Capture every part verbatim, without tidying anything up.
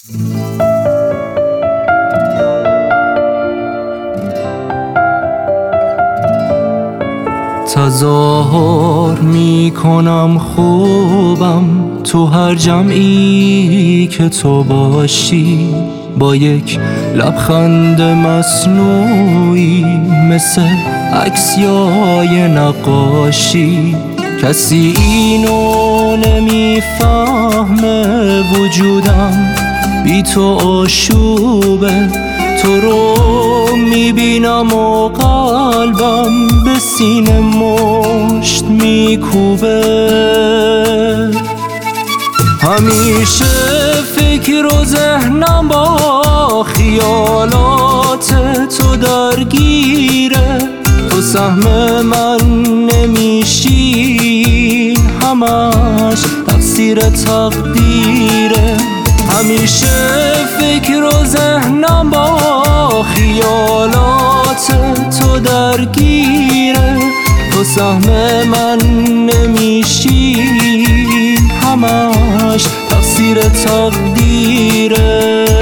تظاهر می کنم خوبم تو هر جمعی که تو باشی، با یک لبخند مصنوعی مثل عکس یا یه نقاشی. کسی اینو نمیفهمه وجودم بی تو آشوبه، تو رو میبینم و قلبم به سینه مشت میکوبه. همیشه فکر و ذهنم با خیالات تو درگیره، تو سهم من نمیشی، همش تقصیر تقدیره. همیشه فکر و ذهنم با خیالات تو درگیره، تو سهم من نمیشی، همش تقصیر تقدیره.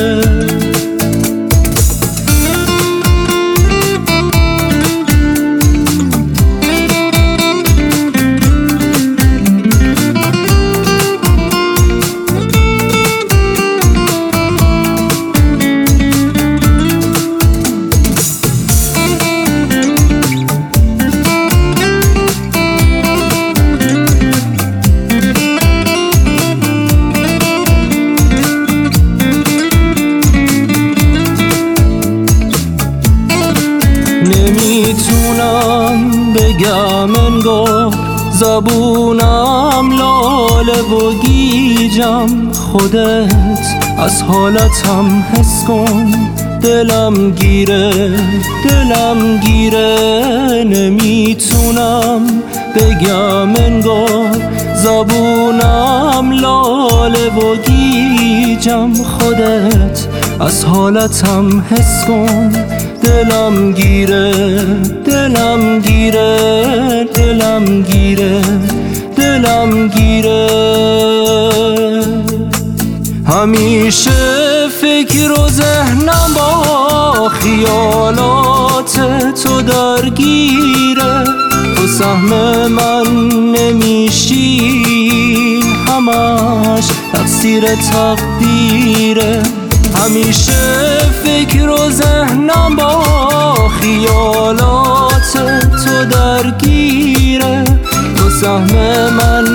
نمیتونم بگم انگار زبونم لاله و گیجم، خودت از حالتم حس کن، دلم گیره دلم گیره. نمیتونم بگم انگار زبونم لاله و گیجم، خودت از حالتم حس کن، دلم گیره دلم گیره دلم گیره دلم گیره. همیشه فکر و ذهنم با خیالات تو درگیره، تو سهم من نمیشی، همش تقصیر تقدیره. همیشه فکر و ذهنم با خیالات تو درگیره، تو سهم من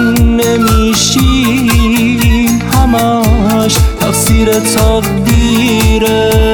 نمیشی، همش تقصیر تقدیره.